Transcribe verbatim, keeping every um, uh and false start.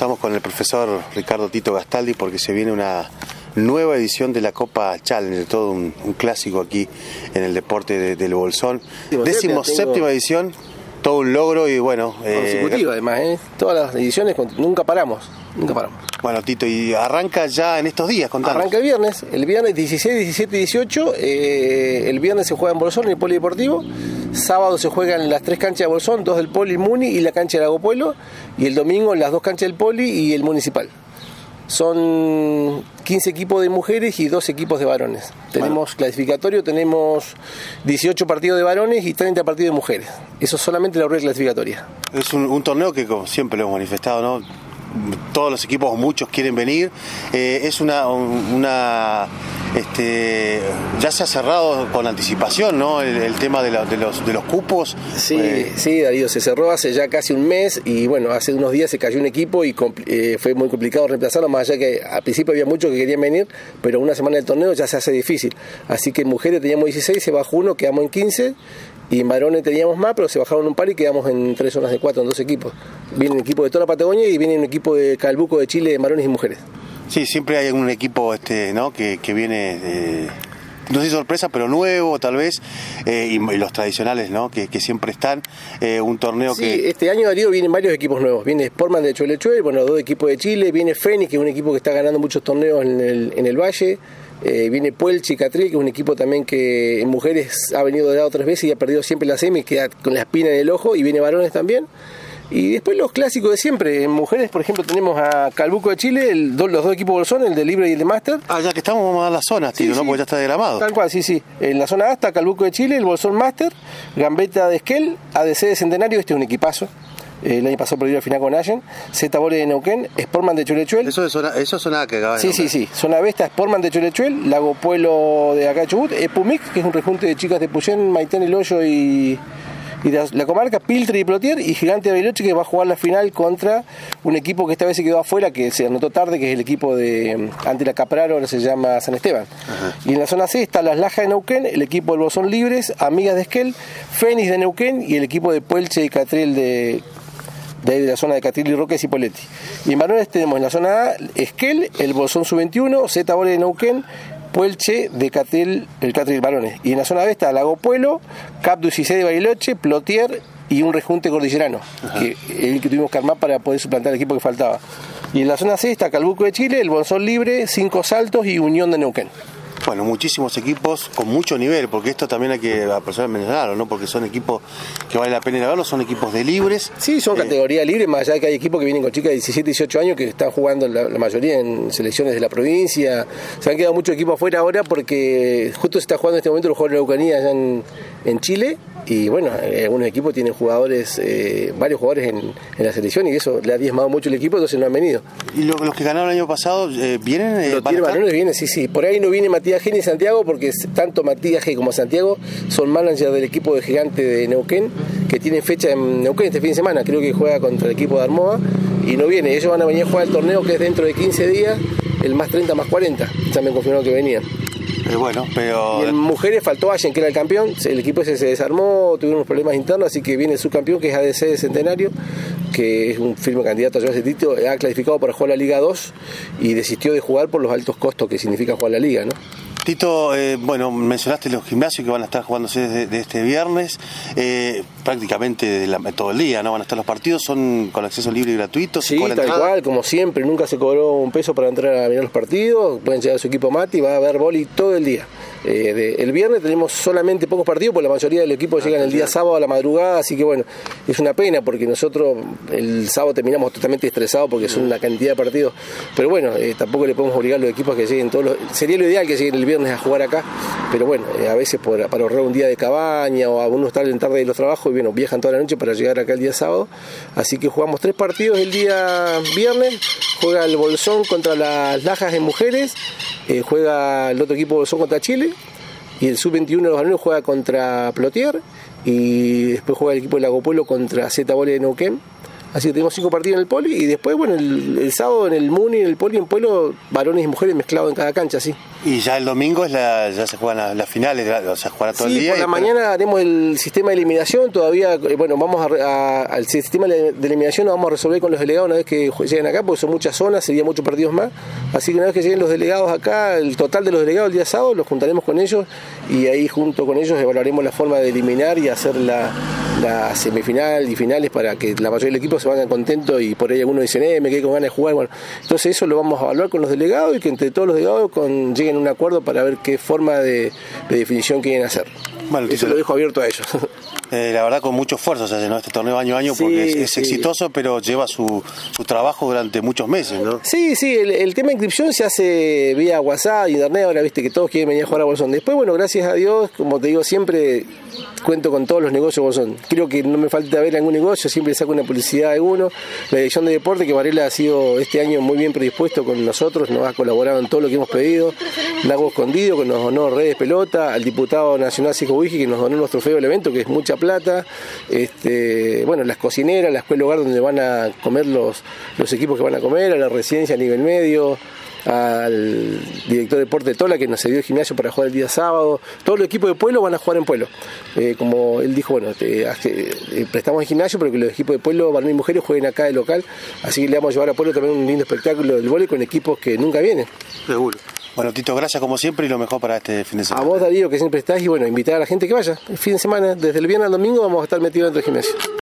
estamos con el profesor Ricardo Tito Gastaldi porque se viene una nueva edición de la Copa Challenger, todo un, un clásico aquí en el deporte de, del Bolsón. Décimo séptima edición, todo un logro y bueno... Consecutivo eh, además, ¿eh? Todas las ediciones, nunca paramos, nunca paramos. Bueno, Tito, y arranca ya en estos días, contanos. Arranca el viernes, el viernes dieciséis, diecisiete y dieciocho, eh, el viernes se juega en Bolsón, en el Polideportivo, sábado se juegan en las tres canchas de Bolsón, dos del Poli, Muni y la cancha de Lago Pueblo, y el domingo en las dos canchas del Poli y el Municipal. Son quince equipos de mujeres y dos equipos de varones. Tenemos bueno. clasificatorio, tenemos dieciocho partidos de varones y treinta partidos de mujeres. Eso es solamente la rueda clasificatoria. Es un, un torneo que, como siempre lo hemos manifestado, ¿no? Todos los equipos, muchos quieren venir. Eh, es una, una este, ya se ha cerrado con anticipación, ¿no? El, el tema de, la, de, los, de los cupos. Sí, eh. sí, Darío, se cerró hace ya casi un mes y bueno, hace unos días se cayó un equipo y eh, fue muy complicado reemplazarlo, más allá que al principio había muchos que querían venir, pero una semana del torneo ya se hace difícil. Así que en mujeres teníamos dieciséis, se bajó uno, quedamos en quince. Y en varones teníamos más, pero se bajaron un par y quedamos en tres zonas de cuatro, en dos equipos. Viene un equipo de toda la Patagonia y viene un equipo de Calbuco de Chile, de varones y mujeres. Sí, siempre hay un equipo este, ¿no? que, que viene, eh, no sé si sorpresa, pero nuevo tal vez, eh, y, y los tradicionales, ¿no? que, que siempre están. Eh, un torneo sí, que... Sí, este año, Darío, vienen varios equipos nuevos. Viene Sportman de Chuelechuel, bueno, dos equipos de Chile. Viene Fénix, que es un equipo que está ganando muchos torneos en el, en el Valle. Eh, viene Puelche y Catril, que es un equipo también que en mujeres ha venido de lado tres veces y ha perdido siempre la semi, queda con la espina en el ojo, y viene varones también. Y después los clásicos de siempre. En mujeres, por ejemplo, tenemos a Calbuco de Chile, el, do, los dos equipos Bolsón, el de Libre y el de Máster. Ah, ya que estamos, vamos a dar las zonas, tío, sí, ¿no? Sí. Porque ya está diagramado. Tal cual, sí, sí. En la zona A está Calbuco de Chile, el Bolsón Máster, Gambetta de Esquel, A D C de Centenario, este es un equipazo. El año pasado perdió al final con Allen, Z Bole de Neuquén, Sportman de Chuelechuel. Eso es zona, eso es zona que acabas de Sí, sí, sí. Zona B está Sportman de Chuelechuel, Lago Pueblo de acá de Chubut, Epumic, que es un rejunte de chicas de Puyén, Maitén, El Hoyo y, y la, la comarca, Piltre y Plotier, y Gigante de Bariloche, que va a jugar la final contra un equipo que esta vez se quedó afuera, que se anotó tarde, que es el equipo de ante la Capraro, ahora se llama San Esteban. Ajá. Y en la zona C está Las Lajas de Neuquén, el equipo del Bolsón Libres, Amigas de Esquel, Fénix de Neuquén y el equipo de Puelche y Catril de... de ahí de la zona de Catril y Roque y Poletti. Y en varones tenemos en la zona A Esquel, el Bolsón sub veintiuno, Z Bole de Neuquén, Puelche de Catril, el Catril varones. Y en la zona B está Lago Pueblo, Cap dieciséis de Bariloche, Plotier y un rejunte cordillerano, Ajá. que el que tuvimos que armar para poder suplantar el equipo que faltaba. Y en la zona C está Calbuco de Chile, el Bolsón Libre, Cinco Saltos y Unión de Neuquén. Bueno, muchísimos equipos con mucho nivel, porque esto también hay que mencionarlo, ¿no? Porque son equipos que vale la pena ir a verlos, son equipos de libres. Sí, son eh, categoría libre, más allá de que hay equipos que vienen con chicas de diecisiete, dieciocho años que están jugando la, la mayoría en selecciones de la provincia. Se han quedado muchos equipos afuera ahora porque justo se está jugando en este momento los Juegos de la Araucanía allá en, en Chile. Y bueno, algunos equipos tienen jugadores, eh, varios jugadores en, en la selección y eso le ha diezmado mucho el equipo, entonces no han venido. ¿Y lo, los que ganaron el año pasado eh, vienen? Eh, los tiene varones, vienen, sí, sí. Por ahí no viene Matías G ni Santiago porque tanto Matías G como Santiago son managers del equipo de Gigante de Neuquén que tienen fecha en Neuquén este fin de semana, creo que juega contra el equipo de Armoa y no viene. Ellos van a venir a jugar el torneo que es dentro de quince días, el más treinta más cuarenta, ya me confirmaron que venían. Eh, bueno, pero... Y en mujeres faltó Allen, que era el campeón, el equipo ese se desarmó, tuvieron unos problemas internos, así que viene el subcampeón, que es A D C de Centenario, que es un firme candidato a llevar ese título, ha clasificado para jugar la Liga dos y desistió de jugar por los altos costos que significa jugar la Liga, ¿no? Tito, eh, bueno, mencionaste los gimnasios que van a estar jugándose desde de este viernes, eh, prácticamente de la, todo el día, ¿no? Van a estar los partidos, son con acceso libre y gratuito. Sí, tal cual, como siempre, nunca se cobró un peso para entrar a mirar los partidos, pueden llegar a su equipo Mati, va a haber boli todo el día. Eh, de, el viernes tenemos solamente pocos partidos, porque la mayoría del equipo ah, llegan el día sábado a la madrugada, así que bueno, es una pena porque nosotros el sábado terminamos totalmente estresados porque son una cantidad de partidos, pero bueno, eh, tampoco le podemos obligar a los equipos que lleguen todos los, sería lo ideal que lleguen el viernes a jugar acá, pero bueno, eh, a veces por, para ahorrar un día de cabaña o algunos están en tarde de los trabajos y bueno, viajan toda la noche para llegar acá el día sábado, así que jugamos tres partidos el día viernes, juega el Bolsón contra las Lajas en mujeres, eh, juega el otro equipo Bolsón contra Chile y el sub veintiuno de los varones juega contra Plotier y después juega el equipo de Lago Pueblo contra Z Bole de Neuquén. Así que tenemos cinco partidos en el poli y después, bueno, el, el sábado en el Muni, en el poli, en pueblo, varones y mujeres mezclados en cada cancha, sí. Y ya el domingo es la, ya se juegan las, las finales, o sea, jugará todo sí, el día. Por la después... mañana haremos el sistema de eliminación, todavía, bueno, vamos a, a, al sistema de eliminación lo vamos a resolver con los delegados una vez que lleguen acá, porque son muchas zonas, serían muchos partidos más. Así que una vez que lleguen los delegados acá, el total de los delegados el día sábado, los juntaremos con ellos y ahí junto con ellos evaluaremos la forma de eliminar y hacer la, la semifinal y finales para que la mayoría del equipo se vayan contentos y por ahí algunos dicen, eh, me quedé con ganas de jugar. Bueno, entonces eso lo vamos a evaluar con los delegados y que entre todos los delegados con, lleguen a un acuerdo para ver qué forma de, de definición quieren hacer. Bueno, eso lo dejo abierto a ellos. Eh, la verdad con mucho esfuerzo se hace, ¿no? Este torneo año a año sí, porque es, es sí. exitoso, pero lleva su, su trabajo durante muchos meses, ¿no? Sí, sí, el, el tema de inscripción se hace vía WhatsApp, internet, ahora viste que todos quieren venir a jugar a Bolsón. Después, bueno, gracias a Dios, como te digo siempre, cuento con todos los negocios de Bolsón. Creo que no me falta ver algún negocio, siempre saco una publicidad de alguno. La dirección de deporte, que Varela ha sido este año muy bien predispuesto con nosotros, nos ha colaborado en todo lo que hemos pedido. Lago Escondido, que nos donó redes pelota, al diputado nacional Sijo Wiki, que nos donó los trofeos del evento, que es mucha plata. Este, bueno, las cocineras, la escuela hogar donde van a comer los, los equipos que van a comer, a la residencia a nivel medio, al director de deporte de Tola que nos cedió el gimnasio para jugar el día sábado. Todos los equipos de pueblo van a jugar en pueblo. Eh, como él dijo, bueno, te, eh, prestamos el gimnasio, pero que los equipos de pueblo, varones y mujeres, jueguen acá de local. Así que le vamos a llevar a pueblo también un lindo espectáculo del vóley con equipos que nunca vienen. Seguro. Bueno, Tito, gracias como siempre y lo mejor para este fin de semana. A vos, Darío, que siempre estás, y bueno, invitar a la gente que vaya. El fin de semana, desde el viernes al domingo, vamos a estar metidos dentro del gimnasio.